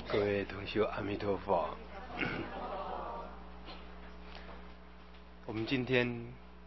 各位同学，阿弥陀佛。我们今天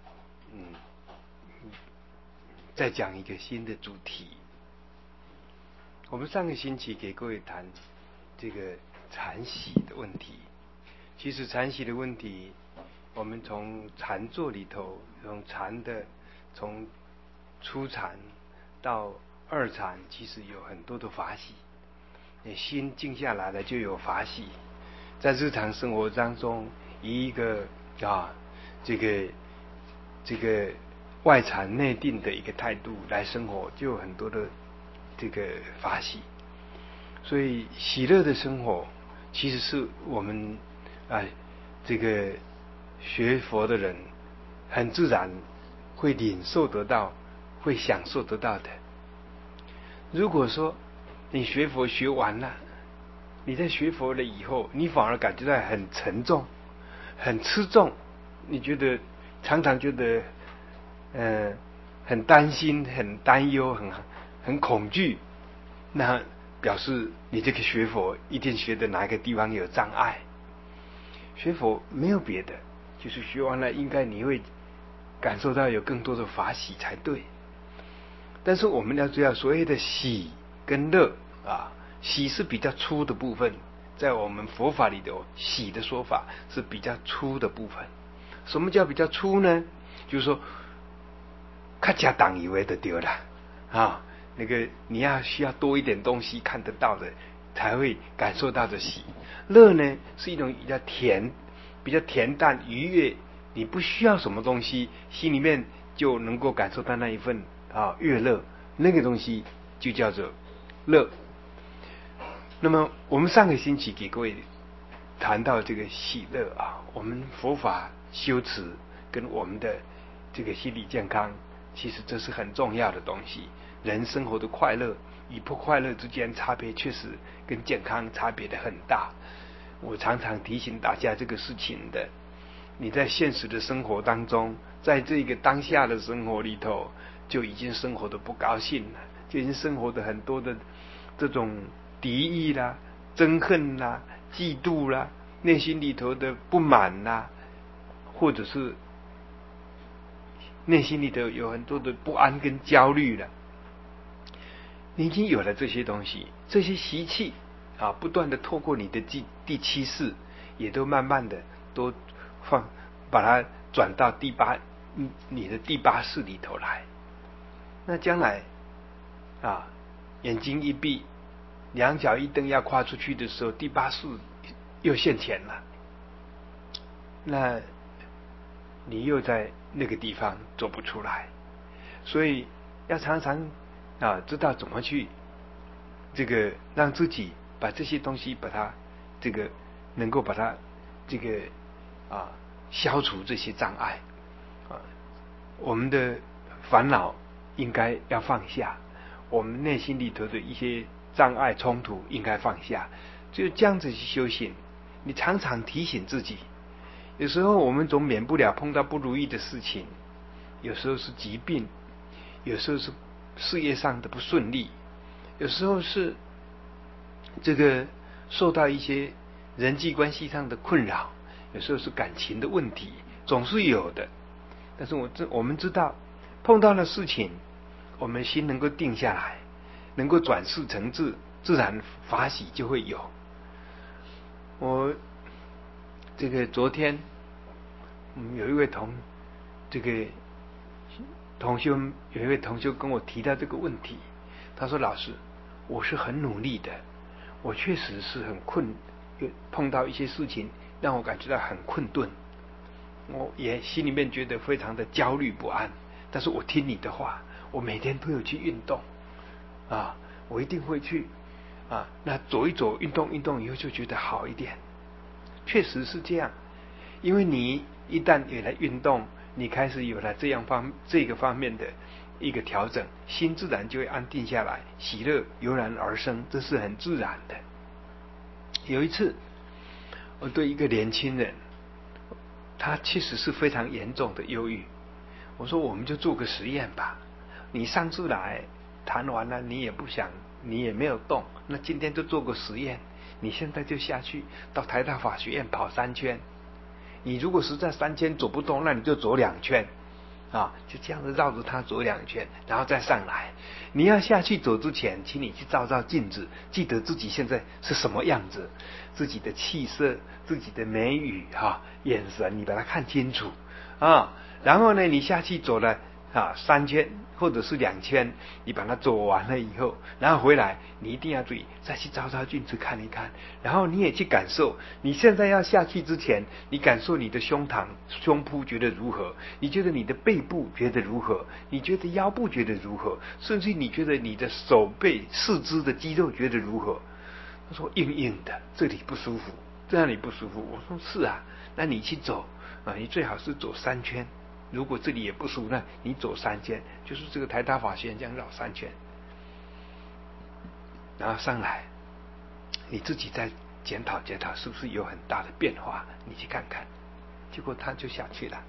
再讲一个新的主题。我们上个星期给各位谈这个禅息的问题。其实禅息的问题，我们从禅坐里头，从初禅到二禅，其实有很多的法喜。你心静下来了，就有法喜。在日常生活当中，以一个这个外禅内定的一个态度来生活，就有很多的这个法喜。所以喜乐的生活，其实是我们这个学佛的人很自然会领受得到，会享受得到的。如果说你学佛学完了，你在学佛了以后，你反而感觉到很沉重、很吃重，你常常觉得很担心、很担忧、很恐惧，那表示你这个学佛一定学的哪一个地方有障碍。学佛没有别的，就是学完了应该你会感受到有更多的法喜才对。但是我们要知道，所谓的喜跟乐喜是比较粗的部分，在我们佛法里头，喜的说法是比较粗的部分。什么叫比较粗呢？就是说看家党以为的丢了那个你需要多一点东西看得到的，才会感受到的喜。乐呢是一种比较恬淡愉悦，你不需要什么东西，心里面就能够感受到那一份悦乐，那个东西就叫做乐。那么我们上个星期给各位谈到这个喜乐我们佛法修持跟我们的这个心理健康，其实这是很重要的东西。人生活的快乐与不快乐之间差别，确实跟健康差别的很大。我常常提醒大家这个事情的。你在现实的生活当中，在这个当下的生活里头，就已经生活的不高兴了，就已经生活的很多的这种敌意啦、憎恨啦、嫉妒啦，内心里头的不满啦，或者是内心里头有很多的不安跟焦虑了。你已经有了这些东西，这些习气不断的透过你的第七识，也都慢慢的都把它转到你的第八识里头来。那将来眼睛一闭，两脚一蹬要跨出去的时候，第八识又现前了，那你又在那个地方走不出来。所以要常常知道怎么去这个让自己把这些东西把它能够把它消除这些障碍我们的烦恼应该要放下，我们内心里头的一些障碍冲突应该放下，就这样子去修行。你常常提醒自己，有时候我们总免不了碰到不如意的事情，有时候是疾病，有时候是事业上的不顺利，有时候是这个受到一些人际关系上的困扰，有时候是感情的问题，总是有的。但是我们知道，碰到了事情，我们心能够定下来，能够转世成智，自然法喜就会有。我这个昨天有一位同学跟我提到这个问题，他说：“老师，我是很努力的，我确实是很碰到一些事情让我感觉到很困顿，我也心里面觉得非常的焦虑不安。但是我听你的话，我每天都有去运动我一定会去那走一走，运动以后就觉得好一点。”确实是这样，因为你一旦有了运动，你开始有了这个方面的一个调整，心自然就会安定下来，喜乐油然而生，这是很自然的。有一次我对一个年轻人，他其实是非常严重的忧郁，我说我们就做个实验吧，你上次来谈完了，你也不想，你也没有动，那今天就做个实验， 你现在就下去到台大法学院跑3圈。你如果实在3圈走不动，那你就走2圈。就这样子绕着它走2圈，然后再上来。你要下去走之前，请你去照照镜子，记得自己现在是什么样子，自己的气色、自己的眉宇眼神，你把它看清楚然后呢，你下去走了3圈或者是2圈，你把它走完了以后，然后回来，你一定要注意再去照照镜子看一看，然后你也去感受，你现在要下去之前，你感受你的胸脯觉得如何？你觉得你的背部觉得如何？你觉得腰部觉得如何？甚至你觉得你的手背四肢的肌肉觉得如何？他说硬硬的，这里不舒服，这里不舒服。我说是啊，那你去走你最好是走3圈。如果这里也不舒服，那你走3圈，就是这个台大法学院这样绕3圈，然后上来，你自己再检讨检讨，是不是有很大的变化？你去看看。结果他就下去了。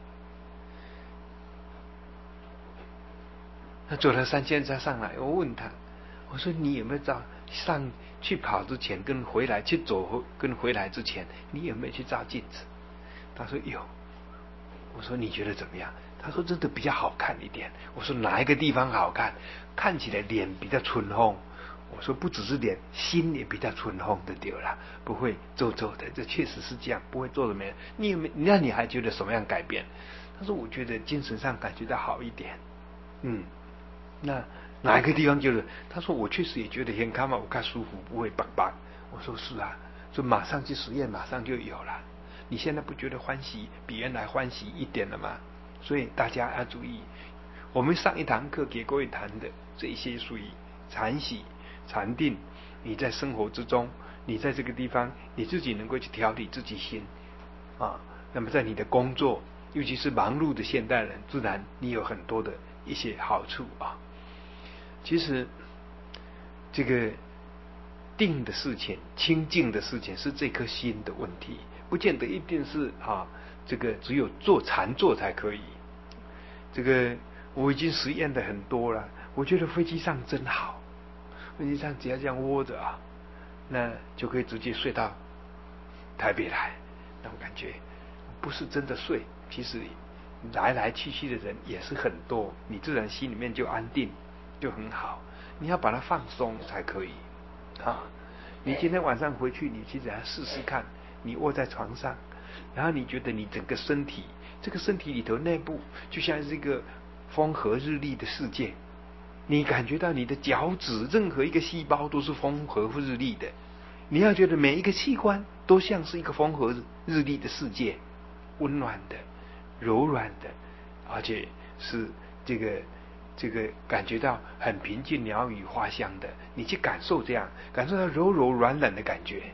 他走了3圈再上来，我问他，我说你有没有照上去跑之前跟回来去走跟回来之前，你有没有去照镜子？他说有。我说你觉得怎么样？他说真的比较好看一点。我说哪一个地方好看？看起来脸比较春风。我说不只是脸，心也比较春风的丢了，不会皱皱的。这确实是这样，不会皱的没人。那你还觉得什么样改变？他说我觉得精神上感觉到好一点。那哪一个地方觉得？他说我确实也觉得很看嘛，我看舒服，不会绑绑。我说是啊，就马上去实验，马上就有了。你现在不觉得欢喜比原来欢喜一点了吗？所以大家要注意，我们上一堂课给各位谈的这一些属于禅喜、禅定，你在生活之中，你在这个地方你自己能够去调理自己心那么在你的工作，尤其是忙碌的现代人，自然你有很多的一些好处其实这个定的事情、清净的事情是这颗心的问题，不见得一定是这个只有做禅坐才可以。这个我已经实验的很多了，我觉得飞机上真好，飞机上只要这样窝着那就可以直接睡到台北来，那种感觉不是真的睡，其实来来去去的人也是很多，你自然心里面就安定，就很好。你要把它放松才可以你今天晚上回去，你其实要试试看，你卧在床上，然后你觉得你整个身体，这个身体里头内部就像是一个风和日丽的世界，你感觉到你的脚趾任何一个细胞都是风和日丽的，你要觉得每一个器官都像是一个风和日丽的世界，温暖的、柔软的，而且是这个感觉到很平静、鸟语花香的，你去感受这样，感受到柔柔软软的感觉。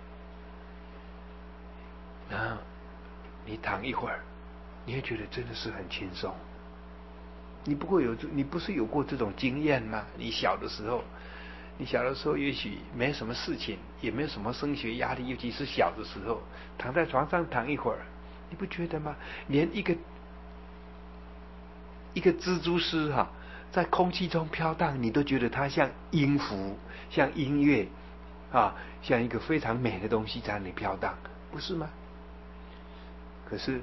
然后你躺一会儿，你会觉得真的是很轻松。你不是有过这种经验吗？你小的时候也许没什么事情，也没有什么升学压力，尤其是小的时候，躺在床上躺一会儿，你不觉得吗？连一个蜘蛛丝在空气中飘荡，你都觉得它像音符，像音乐像一个非常美的东西在那里飘荡，不是吗？可是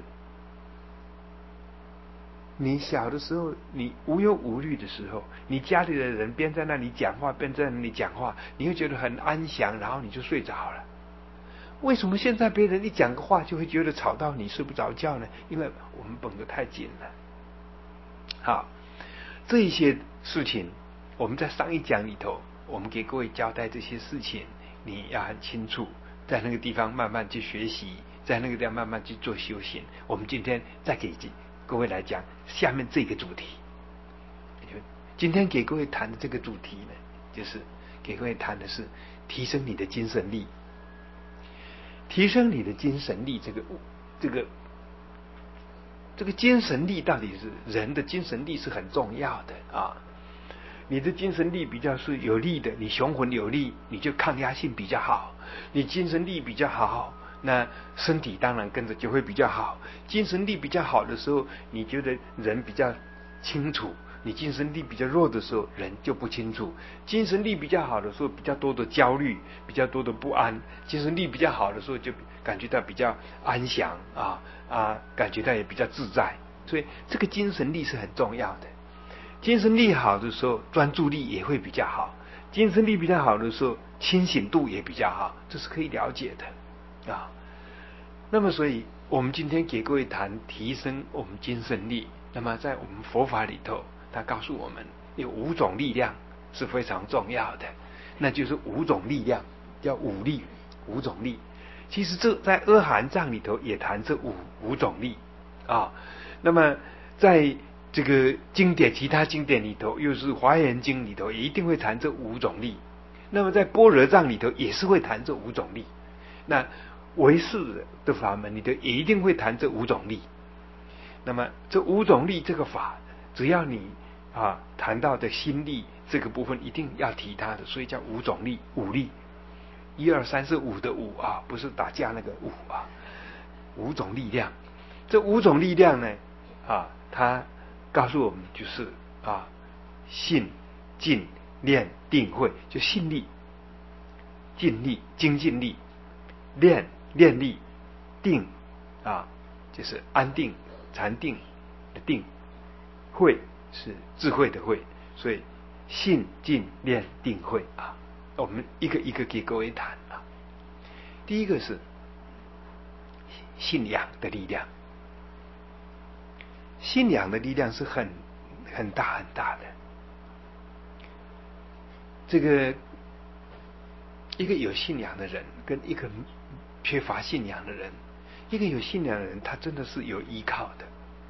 你小的时候，你无忧无虑的时候，你家里的人边在那里讲话，边在那里讲话，你会觉得很安详，然后你就睡着了。为什么现在别人一讲个话就会觉得吵到你睡不着觉呢？因为我们绷得太紧了。好，这一些事情我们在上一讲里头，我们给各位交代这些事情，你要很清楚，在那个地方慢慢去学习，在那个地方慢慢去做修行。我们今天再给各位来讲下面这个主题。今天给各位谈的这个主题呢，就是给各位谈的是提升你的精神力。提升你的精神力，这个精神力到底是人的精神力是很重要的你的精神力比较是有力的，你雄浑有力，你就抗压性比较好。你精神力比较好，那身体当然跟着就会比较好。精神力比较好的时候，你觉得人比较清楚， 你精神力比较弱的时候，人就不清楚；精神力比较好的时候，比较多的焦虑，比较多的不安；精神力比较好的时候，就感觉到比较安详感觉到也比较自在。所以这个精神力是很重要的。精神力好的时候，专注力也会比较好；精神力比较好的时候，清醒度也比较好，这是可以了解的啊。那么，所以我们今天给各位谈提升我们精神力。那么，在我们佛法里头，他告诉我们有5种力量是非常重要的，那就是5种力量，叫5力，5种力。其实这在阿含藏里头也谈这五种力啊。那么在这个经典，其他经典里头，又是华严经里头，也一定会谈这5种力。那么在般若藏里头也是会谈这5种力。那唯识的法门里头也一定会谈这5种力。那么这5种力这个法，只要你谈到的心力这个部分，一定要提它的，所以叫5种力，5力。1、2、3是5的5不是打架那个5种力量。这5种力量呢它告诉我们就是信、静、念、定、慧，就信力、静力、精进力、念力、定就是安定、禅定的定，慧是智慧的慧，所以信、静、念、定、慧我们一个一个给各位谈第一个是信仰的力量。信仰的力量是很大很大的。这个一个有信仰的人跟一个缺乏信仰的人，一个有信仰的人他真的是有依靠的。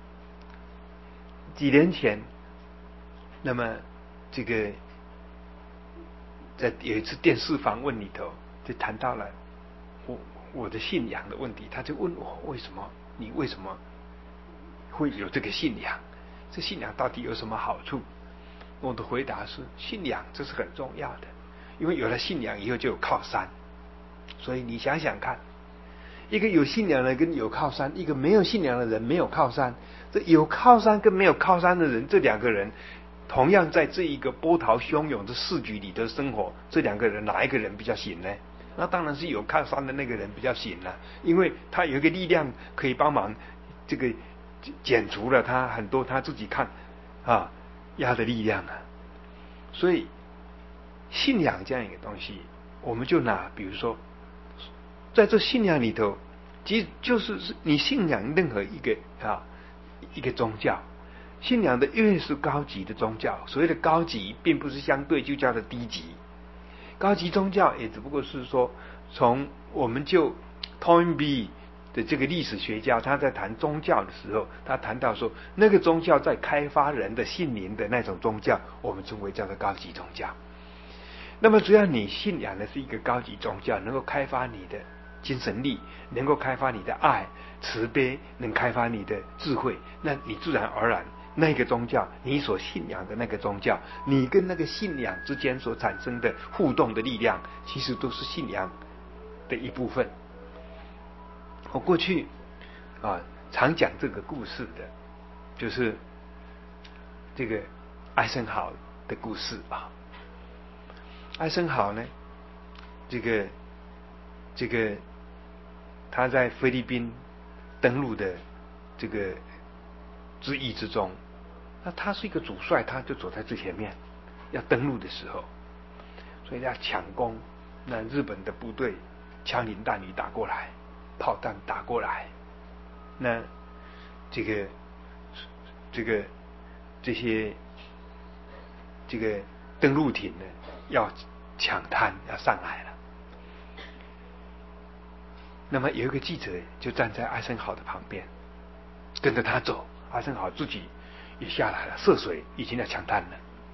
几年前，那么这个在有一次电视访问里头就谈到了我的信仰的问题，他就问我你为什么会有这个信仰？这信仰到底有什么好处？我的回答是，信仰这是很重要的，因为有了信仰以后就有靠山。所以你想想看，一个有信仰的人跟有靠山，一个没有信仰的人没有靠山。这有靠山跟没有靠山的人，这2个人同样在这一个波涛汹涌的市局里的生活，这2个人哪一个人比较行呢？那当然是有靠山的那个人比较行了，因为他有一个力量可以帮忙这个减除了他很多他自己看压的力量所以信仰这样一个东西，我们就拿比如说在这信仰里头，就是你信仰任何一个宗教，信仰的越是高级的宗教，所谓的高级并不是相对就叫做低级。高级宗教也只不过是说，从我们就 Toynbee 的这个历史学家，他在谈宗教的时候，他谈到说，那个宗教在开发人的心灵的那种宗教，我们称为叫做高级宗教。那么只要你信仰的是一个高级宗教，能够开发你的精神力，能够开发你的爱、慈悲，能开发你的智慧，那你自然而然那个宗教，你所信仰的那个宗教，你跟那个信仰之间所产生的互动的力量，其实都是信仰的一部分。我过去常讲这个故事的，就是这个艾森豪的故事艾森豪呢，这个他在菲律宾登陆的这个之役之中，那他是一个主帅，他就走在最前面，要登陆的时候，所以要抢攻。那日本的部队枪林弹雨打过来，炮弹打过来，那这些登陆艇呢要抢滩要上来了。那么有一个记者就站在艾森豪的旁边，跟着他走。艾森豪自己也下来了，涉水已经要抢滩了。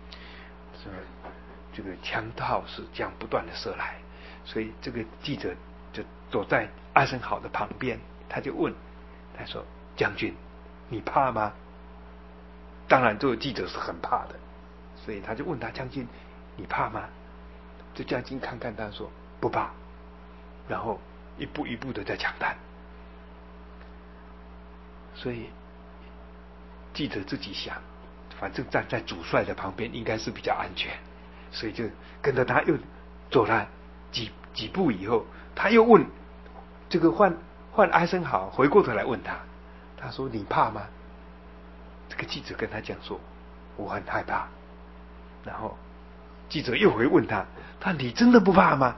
这个枪炮是这样不断的射来，所以这个记者就走在艾森豪的旁边，他就问，他说：“将军，你怕吗？”当然，这个记者是很怕的，所以他就问他：“将军，你怕吗？”这将军看看他说：“不怕。”然后一步一步的在抢滩。所以记者自己想， 反正站在主帅的旁边应该是比较安全，所以就跟着他又走了几步以后，他又问这个换艾森豪回过头来问他，他说你怕吗？这个记者跟他讲说我很害怕，然后记者又回问他，你真的不怕吗？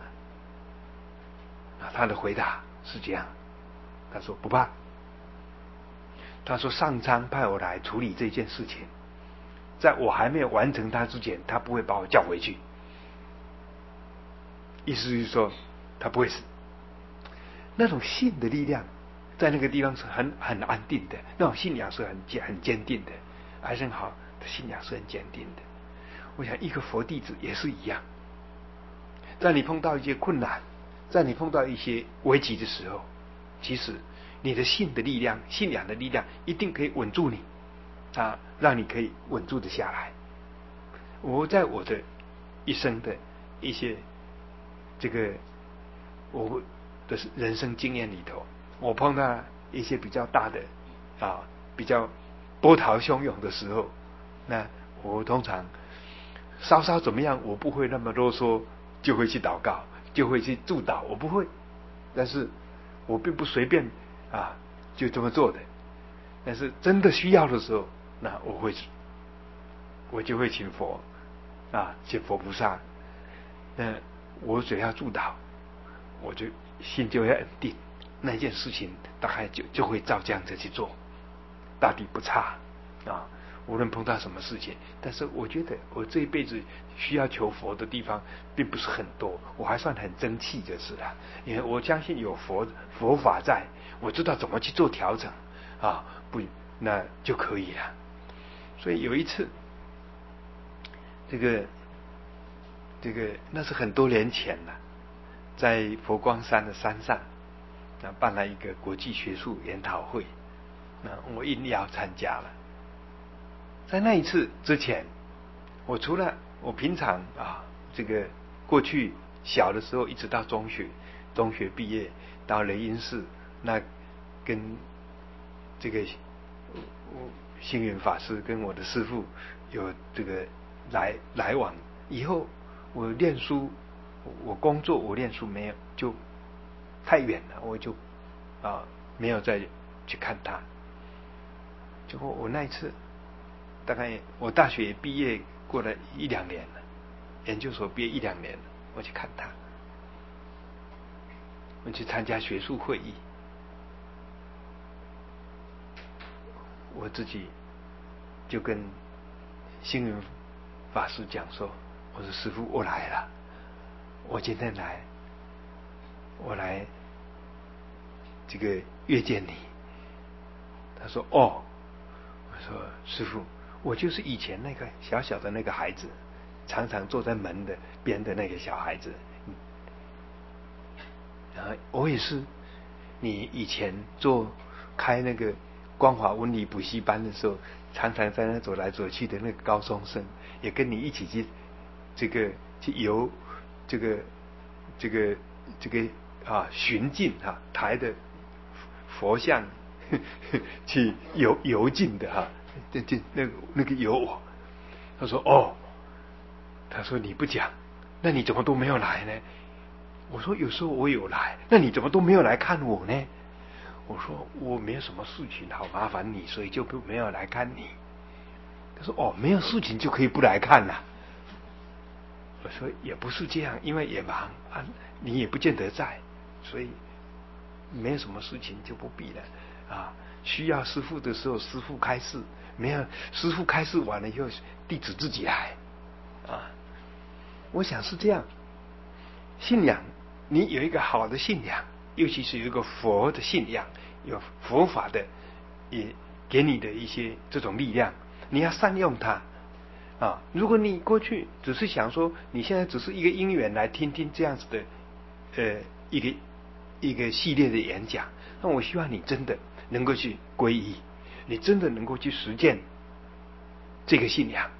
他的回答是这样，他说不怕。他说上苍派我来处理这件事情，在我还没有完成它之前，他不会把我叫回去。意思是说他不会死。那种信的力量在那个地方是很安定的，那种信仰是很坚定的。艾森豪的信仰是很坚定的。我想一个佛弟子也是一样，在你碰到一些困难，在你碰到一些危急的时候，其实你的信仰的力量一定可以稳住你让你可以稳住的下来。我在我的一生的一些这个我的人生经验里头，我碰到一些比较大的比较波涛汹涌的时候，那我通常稍稍怎么样，我不会那么啰嗦，就会去祷告，就会去祝祷，我不会。但是我并不随便就这么做的。但是真的需要的时候，那我就会请佛请佛菩萨。那我只要祝祷，我就心就会安定，那件事情大概就会照这样子去做，大抵不差无论碰到什么事情。但是我觉得我这一辈子需要求佛的地方并不是很多，我还算很争气就是了。因为我相信有佛法在，我知道怎么去做调整那就可以了。所以有一次这个那是很多年前了，在佛光山的山上办了一个国际学术研讨会，我应邀参加了。在那一次之前，我除了我平常这个过去小的时候一直到中学毕业到雷音寺，那跟这个星云法师跟我的师父有这个来往。以后我念书我工作我念书没有，就太远了，我就没有再去看他。结果我那一次大概我大学毕业过了1-2年了，研究所毕业1-2年了，我去看他，我去参加学术会议，我自己就跟星云法师讲说，我说师父我来了，我今天我来这个约见你。他说我说师父，我就是以前那个小小的那个孩子，常常坐在门的边的那个小孩子。我也是你以前开那个光华文理补习班的时候，常常在那走来走去的那个高中生，也跟你一起去去游这个巡境台的佛像去游境的那个有我。他说他说你不讲，那你怎么都没有来呢？我说有时候我有来，那你怎么都没有来看我呢？我说我没有什么事情好麻烦你，所以就没有来看你。他说没有事情就可以不来看了。我说也不是这样，因为也忙你也不见得在，所以没有什么事情就不必了需要师父的时候师父开示，没有师父开示完了以后弟子自己来我想是这样。信仰你有一个好的信仰，尤其是有一个佛的信仰，有佛法的也给你的一些这种力量，你要善用它如果你过去只是想说你现在只是一个因缘来听听这样子的一个系列的演讲，那我希望你真的能够去皈依，你真的能够去实践这个信仰。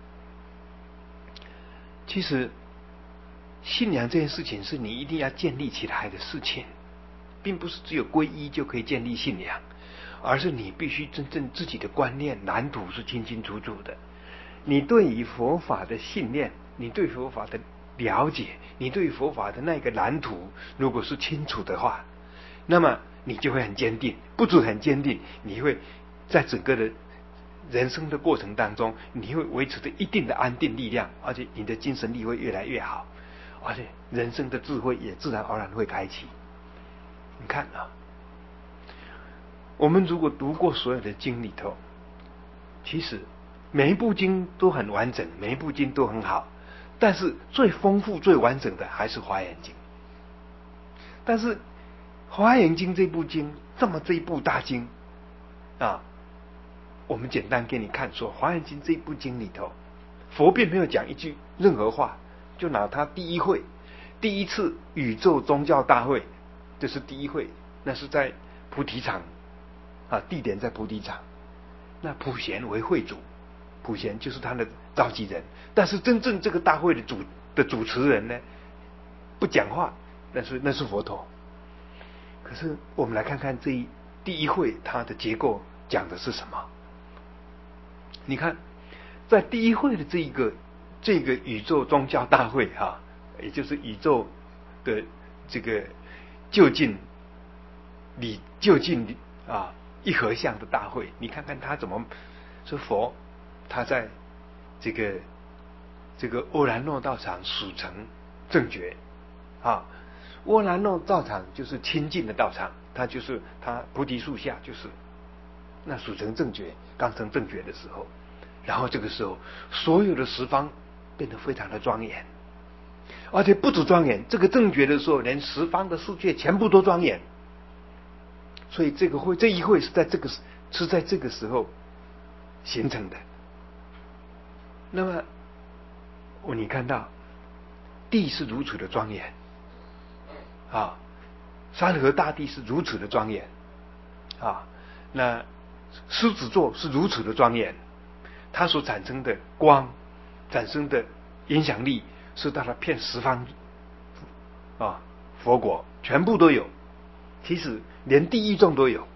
其实信仰这件事情是你一定要建立起来的事情，并不是只有皈依就可以建立信仰，而是你必须真正自己的观念蓝图是清清楚楚的。 你对于佛法的信念，你对佛法的了解，你对佛法的那个蓝图，如果是清楚的话，那么你就会很坚定，不止很坚定，你会在整个的人生的过程当中，你会维持着一定的安定力量，而且你的精神力会越来越好，而且人生的智慧也自然而然会开启。你看啊，我们如果读过所有的经里头，其实每一部经都很完整，每一部经都很好，但是最丰富最完整的还是华严经。但是华严经这部经，这一部大经啊，我们简单给你看说，华严经这部经里头，佛并没有讲一句任何话，就拿他第一次宇宙宗教大会，这是第一会，那是在菩提场啊，地点在菩提场，那普贤为会主，普贤就是他的召集人，但是真正这个大会的主持人呢，不讲话，那是佛陀。可是我们来看看第一会它的结构讲的是什么？你看，在第一会的这个宇宙宗教大会哈，也就是宇宙的这个就近啊一合相的大会，你看看他怎么说佛，他在这个阿兰若道场属成正觉啊。阿兰若道场就是清净的道场，它就是他菩提树下，就是那属成正觉，刚成正觉的时候，然后这个时候所有的十方变得非常的庄严，而且不止庄严，这个正觉的时候，连十方的世界全部都庄严。所以这一会是在这个时候形成的。那么你看到地是如此的庄严啊，山河大地是如此的庄严啊，那狮子座是如此的庄严，它所产生的光，产生的影响力，是到了遍十方啊，佛国全部都有，其实连地狱众都有。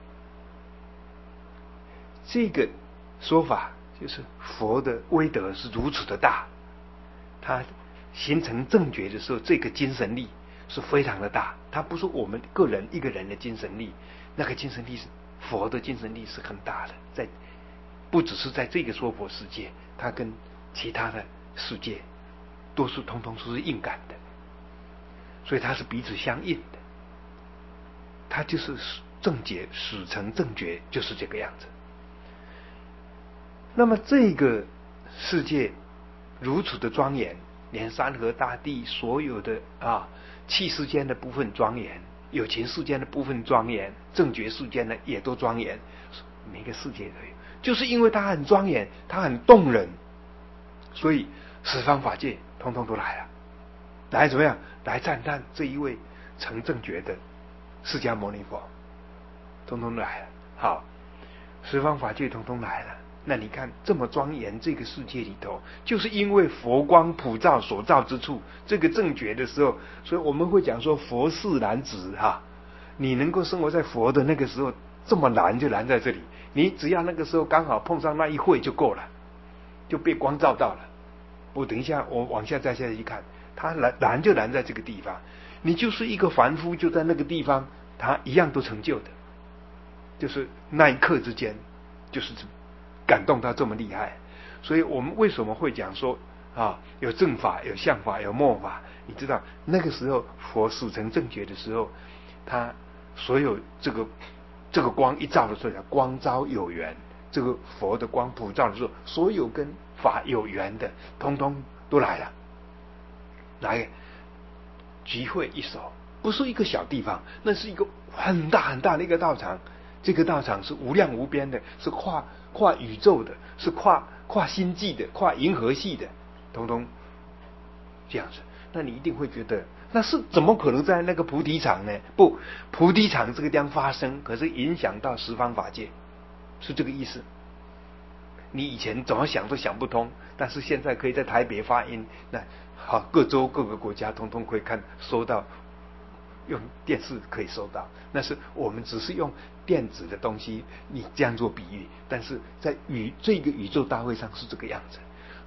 这个说法就是佛的威德是如此的大，它形成正觉的时候，这个精神力是非常的大，它不是我们一个人的精神力，那个精神力是佛的精神力是很大的，不只是在这个娑婆世界，它跟其他的世界通通是应感的，所以它是彼此相应的，它就是正觉始成正觉就是这个样子。那么这个世界如此的庄严，连山河大地所有的气世间的部分庄严，有情世间的部分庄严，正觉世间呢也都庄严，每个世界都有，就是因为它很庄严，它很动人，所以十方法界通通都来了，来怎么样？来赞叹这一位成正觉的释迦牟尼佛，通通来了。好，十方法界通通来了。那你看这么庄严，这个世界里头，就是因为佛光普照所照之处，这个正觉的时候，所以我们会讲说佛世难值哈。你能够生活在佛的那个时候，这么难就难在这里，你只要那个时候刚好碰上那一会就够了，就被光照到了。我等一下我往下再去看，它难就难在这个地方，你就是一个凡夫，就在那个地方，他一样都成就的，就是那一刻之间，就是感动到这么厉害。所以我们为什么会讲说有正法，有相法，有末法？你知道那个时候佛始成正觉的时候，他所有这个光一照的时候，叫光照有缘。这个佛的光普照的时候，所有跟法有缘的，通通都来了，来集会一手，不是一个小地方，那是一个很大很大的一个道场。这个道场是无量无边的，是跨宇宙的，是跨星际的，跨银河系的，通通这样子。那你一定会觉得，那是怎么可能在那个菩提场呢？不，菩提场这个地方发生，可是影响到十方法界，是这个意思。你以前怎么想都想不通，但是现在可以在台北发音，那好，各州各个国家通通可以收到，用电视可以收到。那是我们只是用电子的东西，你这样做比喻，但是在这个宇宙大会上是这个样子。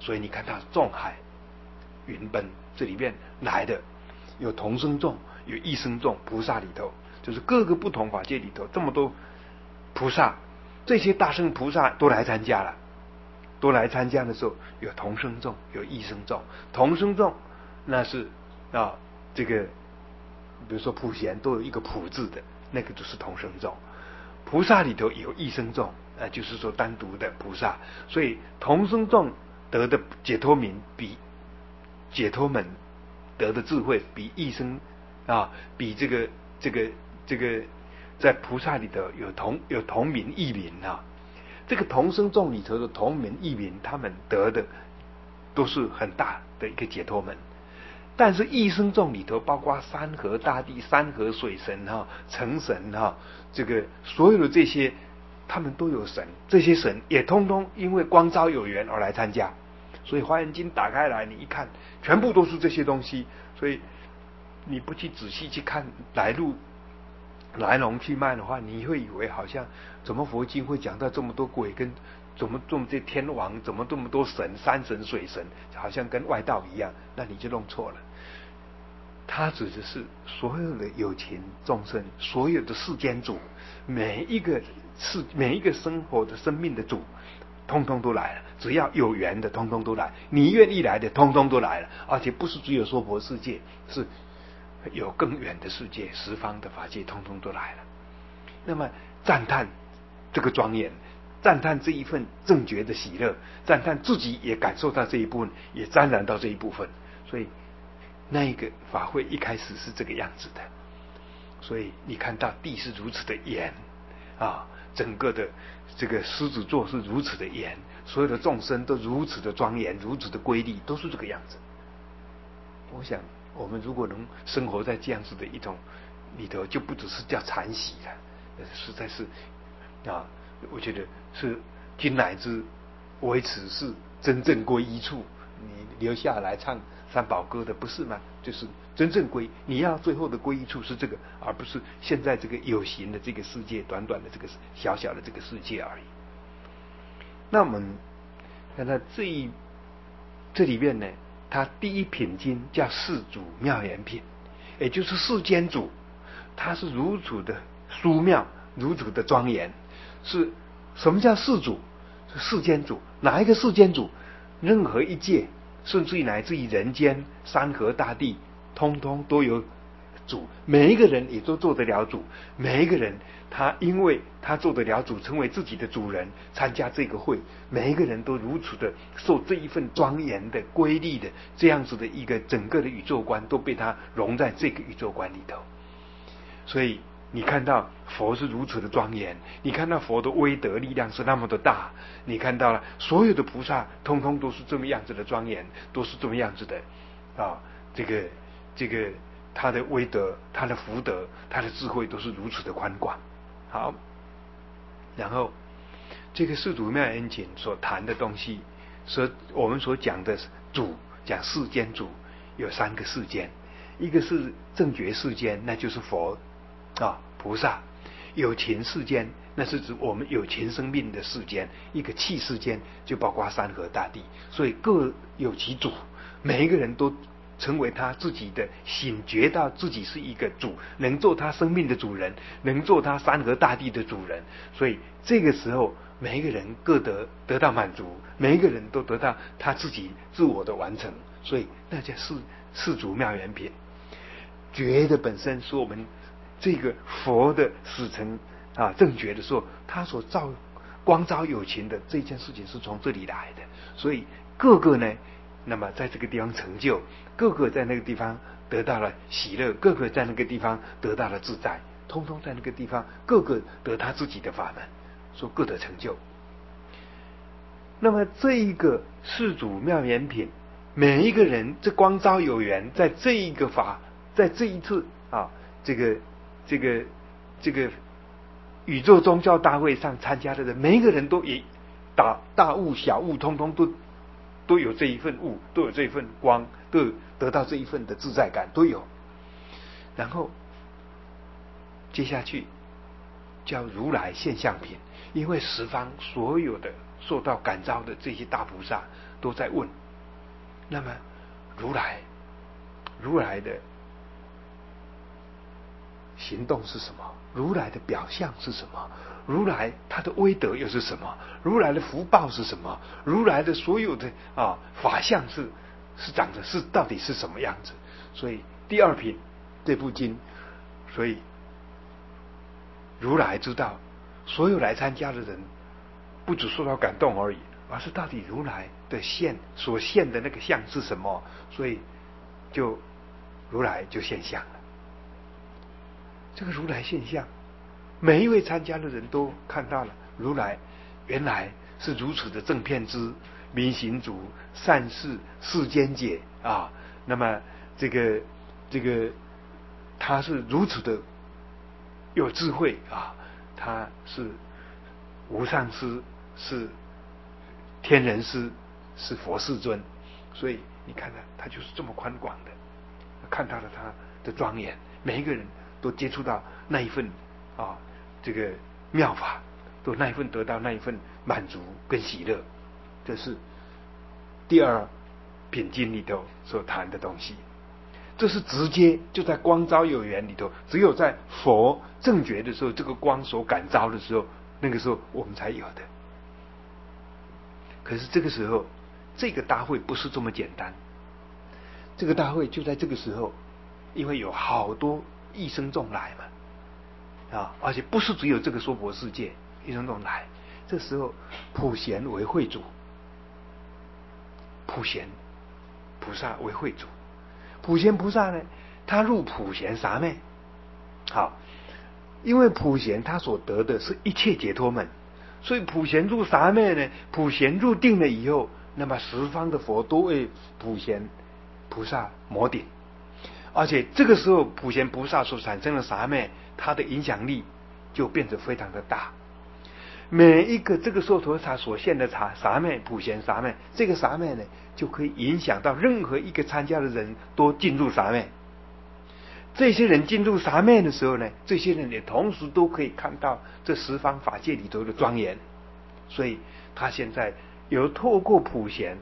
所以你看到众海云奔，这里面来的有同生众，有异生众，菩萨里头就是各个不同法界里头这么多菩萨，这些大圣菩萨都来参加了。都来参加的时候，有同生众，有异生众。同生众那是这个比如说普贤都有一个普字的，那个就是同生众。菩萨里头有异生众，就是说单独的菩萨。所以同生众得的解脱名比解脱门得的智慧比异生比这个在菩萨里头有同名异名这个同生众里头的同名异名，他们得的都是很大的一个解脱门。但是异生众里头，包括山河大地、山河水神城神这个所有的这些，他们都有神，这些神也通通因为光昭有缘而来参加。所以《华严经》打开来，你一看，全部都是这些东西。所以你不去仔细去看来龙去脉的话，你会以为好像怎么佛经会讲到这么多鬼，跟怎么这么这天王，怎么这么多神，山神水神，好像跟外道一样，那你就弄错了。它指的是所有的有情众生，所有的世间主，每一个生活的生命的主，通通都来了。只要有缘的，通通都来；你愿意来的，通通都来了。而且不是只有娑婆世界，是有更远的世界，十方的法界通通都来了。那么赞叹这个庄严，赞叹这一份正觉的喜乐，赞叹自己也感受到这一部分，也沾染到这一部分。所以那一个法会一开始是这个样子的。所以你看到地是如此的严整个的这个狮子座是如此的严，所有的众生都如此的庄严，如此的瑰丽，都是这个样子。我想我们如果能生活在这样子的一种里头，就不只是叫禅喜了，实在是我觉得是今乃至为此是真正归一处。你留下来唱三宝歌的不是吗？就是真正你要最后的归一处是这个，而不是现在这个有形的这个世界，短短的这个小小的这个世界而已。那我们看到这里面呢，它第一品经叫世主妙严品，也就是世间主，它是如此的殊妙，如此的庄严。是什么叫世主？是世间主。哪一个世间主？任何一界，甚至于乃至于人间、山河大地，通通都有主。每一个人也都做得了主。每一个人他因为他做得了主，成为自己的主人，参加这个会，每一个人都如此的受这一份庄严的瑰丽的这样子的一个整个的宇宙观，都被他融在这个宇宙观里头。所以你看到佛是如此的庄严，你看到佛的威德力量是那么的大，你看到了所有的菩萨通通都是这么样子的庄严，都是这么样子的这个他的威德，他的福德，他的智慧都是如此的宽广。好，然后这个世主妙严品所谈的东西，我们所讲的主，讲世间主有三个世间，一个是正觉世间，那就是佛菩萨；有情世间，那是指我们有情生命的世间；一个气世间，就包括山河大地。所以各有其主，每一个人都成为他自己的醒觉到自己是一个主，能做他生命的主人，能做他山河大地的主人。所以这个时候每一个人各得到满足，每一个人都得到他自己自我的完成。所以那叫世主妙严品。觉的本身是我们这个佛的使成正觉的时候，他所光照有情的这件事情是从这里来的。所以各个呢，那么在这个地方成就，各个在那个地方得到了喜乐，各个在那个地方得到了自在，通通在那个地方各个得他自己的法门，说各得成就。那么这一个世主妙严品，每一个人这光照有缘，在这一个在这一次这个宇宙宗教大会上参加的人，每一个人都也大悟小悟，通通都有这一份悟，都有这一份光，都有得到这一份的自在感，都有。然后接下去叫如来现象品，因为十方所有的受到感召的这些大菩萨都在问，那么如来的行动是什么？如来的表象是什么？如来他的威德又是什么？如来的福报是什么？如来的所有的法相是长的是到底是什么样子？所以第二品这部经，所以如来知道所有来参加的人不只受到感动而已，而是到底如来的所现的那个相是什么？所以如来就现象了。这个如来现象，每一位参加的人都看到了，如来原来是如此的正遍知、明行足、善事、世间解啊。那么这个他是如此的有智慧啊，他是无上师，是天人师，是佛世尊。所以你看他就是这么宽广的，看到了他的庄严，每一个人都接触到那一份这个妙法，都那一份得到那一份满足跟喜乐。这是第二品经里头所谈的东西，这是直接就在光昭有缘里头，只有在佛正觉的时候，这个光所感召的时候，那个时候我们才有的。可是这个时候，这个大会不是这么简单。这个大会就在这个时候，因为有好多益生众来嘛，而且不是只有这个娑婆世界益生众来。这时候普贤为会主，普贤菩萨为会主。普贤菩萨呢，他入普贤三昧。好，因为普贤他所得的是一切解脱门，所以普贤入三昧呢，普贤入定了以后，那么十方的佛都为普贤菩萨摩顶，而且这个时候普贤菩萨所产生的三昧，它的影响力就变得非常的大。每一个这个寿陀萨所现的三昧，普贤三昧，这个三昧呢，就可以影响到任何一个参加的人都进入三昧。这些人进入三昧的时候呢，这些人也同时都可以看到这十方法界里头的庄严。所以他现在有透过普贤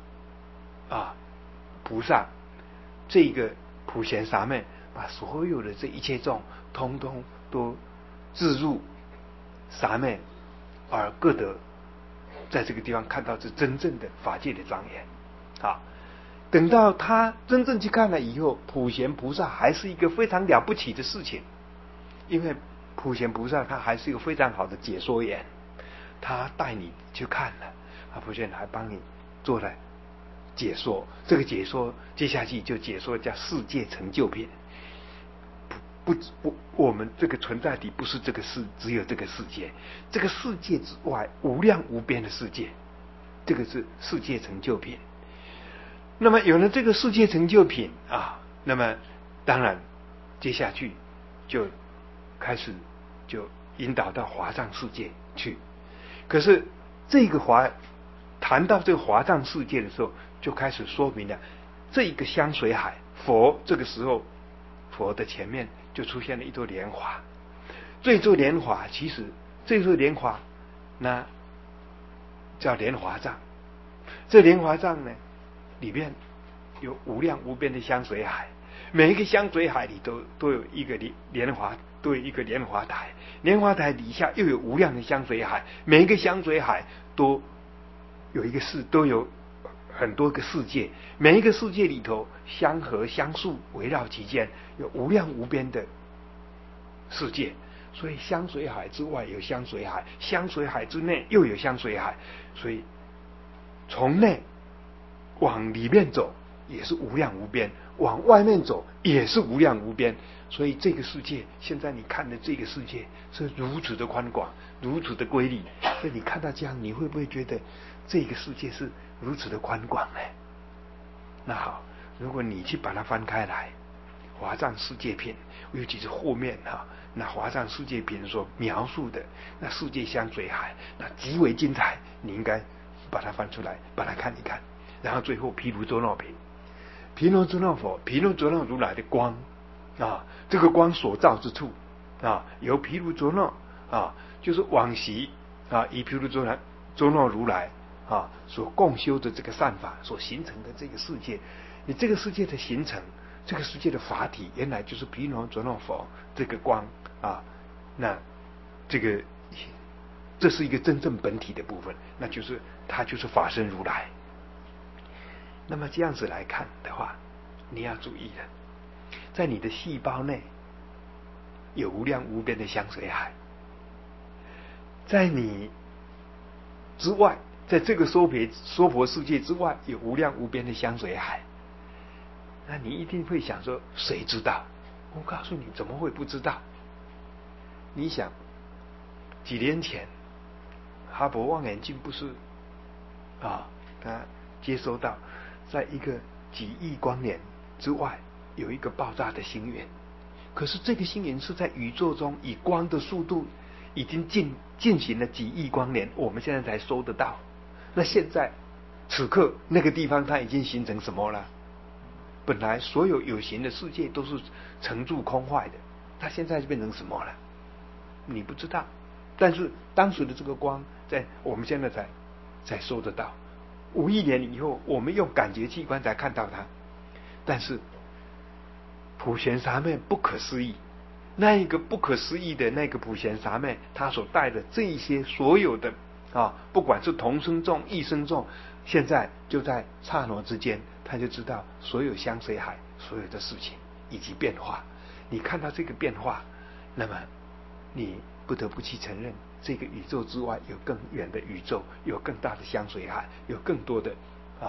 菩萨这个普贤三昧，把所有的这一切众通通都置入三昧，而各得在这个地方看到这真正的法界的庄严。等到他真正去看了以后，普贤菩萨还是一个非常了不起的事情，因为普贤菩萨他还是一个非常好的解说员，他带你去看了，普贤还帮你做了解说。这个解说接下去就解说叫世界成就品。不，我们这个存在体不是这个只有这个世界，这个世界之外无量无边的世界，这个是世界成就品。那么有了这个世界成就品那么当然接下去就开始就引导到华藏世界去。可是这个谈到这个华藏世界的时候，就开始说明了这一个香水海。佛这个时候，佛的前面就出现了一朵莲华。这座莲华其实这座莲华那叫莲华藏。这莲华藏呢，里面有无量无边的香水海，每一个香水海里都有一个莲华，都有一个莲华台，莲华台底下又有无量的香水海，每一个香水海都有很多个世界，每一个世界里头香河香树围绕其间，有无量无边的世界。所以香水海之外有香水海，香水海之内又有香水海，所以从内往里面走也是无量无边，往外面走也是无量无边。所以这个世界，现在你看的这个世界是如此的宽广，如此的瑰丽。所以你看到这样，你会不会觉得这个世界是如此的宽广呢？那好，如果你去把它翻开来，华藏世界品，尤其是后面那华藏世界品所描述的那世界香水海，那极为精彩，你应该把它翻出来，把它看一看。然后最后毗卢遮那品，毗卢遮那佛，毗卢遮那如来的光这个光所照之处由毗卢遮那就是往昔以毗卢遮那周诺如来所共修的这个善法所形成的这个世界，你这个世界的形成，这个世界的法体，原来就是毗卢遮那佛这个光那这是一个真正本体的部分，那就是它就是法身如来。那么这样子来看的话，你要注意了，在你的细胞内有无量无边的香水海，在你之外，在这个娑婆世界之外，有无量无边的香水海。那你一定会想说，谁知道？我告诉你，怎么会不知道？你想，几年前，哈勃望远镜不是他接收到，在一个几亿光年之外有一个爆炸的星云，可是这个星云是在宇宙中以光的速度已经进行了几亿光年，我们现在才收得到。那现在此刻那个地方它已经形成什么了？本来所有有形的世界都是成住空坏的，它现在就变成什么了？你不知道。但是当时的这个光，在我们现在才收得到。5亿年以后，我们用感觉器官才看到它。但是普贤沙妹不可思议，那一个不可思议的那个普贤沙妹，他所带的这一些所有的不管是同生众、异生众，现在就在刹那之间，他就知道所有香水海所有的事情以及变化。你看到这个变化，那么你不得不去承认，这个宇宙之外有更远的宇宙，有更大的香水海，有更多的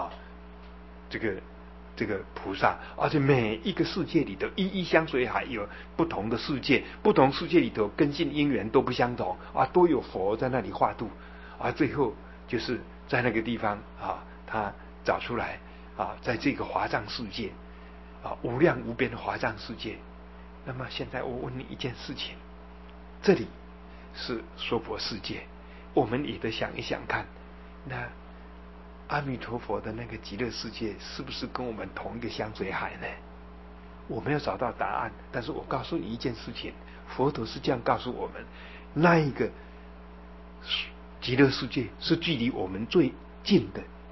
这个菩萨，而且每一个世界里头，一香水海有不同的世界，不同世界里头根性因缘都不相同都有佛在那里化度最后就是在那个地方他找出来在这个华藏世界无量无边的华藏世界。那么现在我问你一件事情，这里是娑婆世界，我们也得想一想看，那阿弥陀佛的那个极乐世界是不是跟我们同一个香水海呢？我没有找到答案，但是我告诉你一件事情，佛陀是这样告诉我们，那一个极乐世界是距离我们最近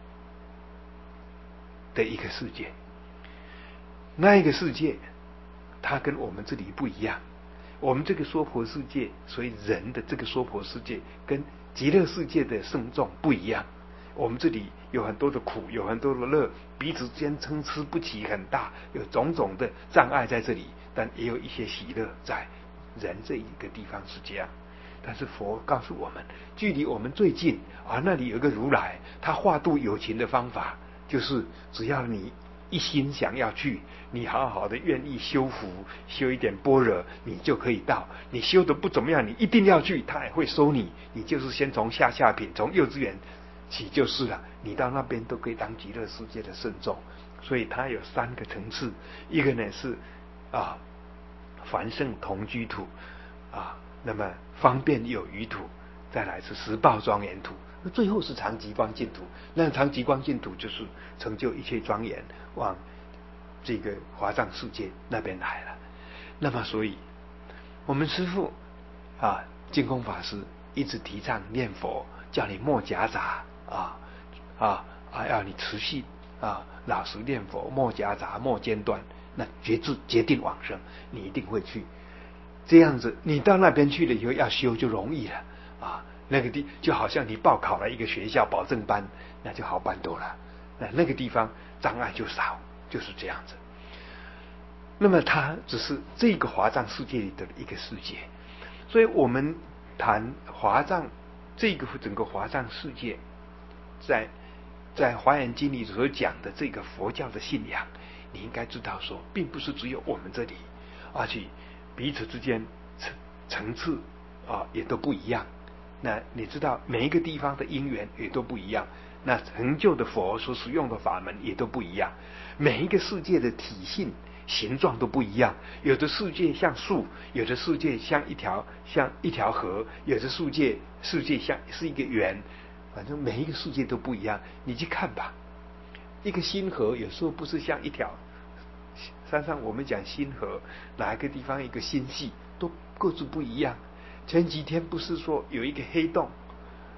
的一个世界。那一个世界它跟我们这里不一样，我们这个娑婆世界，所以人的这个娑婆世界跟极乐世界的圣众不一样。我们这里有很多的苦，有很多的乐，彼此间参差不齐很大，有种种的障碍在这里，但也有一些喜乐在人这一个地方是这样。但是佛告诉我们，距离我们最近那里有一个如来，他化度有情的方法，就是只要你一心想要去，你好好的愿意修福，修一点般若，你就可以到。你修的不怎么样，你一定要去，他也会收你。你就是先从下品，从幼稚园起就是了，你到那边都可以当极乐世界的圣众。所以它有3个层次，一个呢是凡圣同居土那么方便有余土，再来是十报庄严土，最后是常极光净土。那常极光净土就是成就一切庄严，往这个华藏世界那边来了。那么所以我们师父净空法师一直提倡念佛，叫你莫夹杂要你持续老实念佛，莫夹杂，莫间断，那决定往生，你一定会去。这样子，你到那边去了以后要修就容易了那个就好像你报考了一个学校保证班，那就好办多了。那个地方障碍就少，就是这样子。那么它只是这个华藏世界里的一个世界，所以我们谈华藏这个整个华藏世界，在华严经里所讲的这个佛教的信仰，你应该知道说，并不是只有我们这里，而且彼此之间层次也都不一样。那你知道每一个地方的因缘也都不一样，那成就的佛所使用的法门也都不一样，每一个世界的体性形状都不一样，有的世界像树，有的世界像一条河，有的世界像是一个圆，反正每一个世界都不一样。你去看吧，一个星河有时候不是像一条山上，我们讲星河，哪一个地方一个星系都各自不一样。前几天不是说有一个黑洞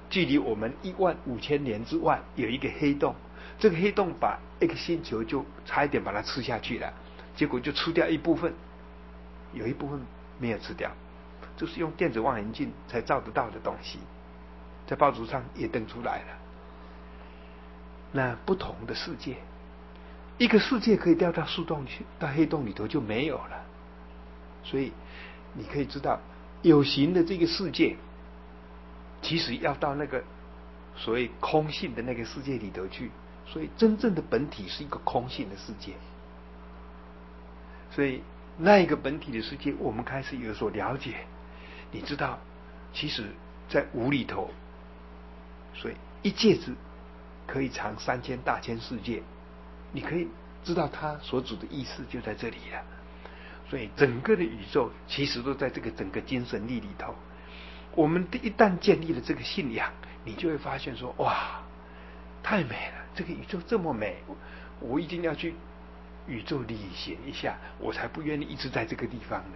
距离我们15000年之外有一个黑洞，这个黑洞把一个星球就差一点把它吃下去了，结果就吃掉一部分，有一部分没有吃掉，这是用电子望远镜才照得到的东西，在报纸上也登出来了。那不同的世界，一个世界可以掉到树洞去，到黑洞里头就没有了。所以你可以知道，有形的这个世界，其实要到那个所谓空性的那个世界里头去，所以真正的本体是一个空性的世界。所以那一个本体的世界，我们开始有所了解。你知道，其实在无里头，所以一芥子可以藏3000大千世界，你可以知道它所指的意思就在这里了。所以整个的宇宙其实都在这个整个精神力里头。我们一旦建立了这个信仰，你就会发现说，哇，太美了，这个宇宙这么美，我一定要去宇宙旅行一下，我才不愿意一直在这个地方呢。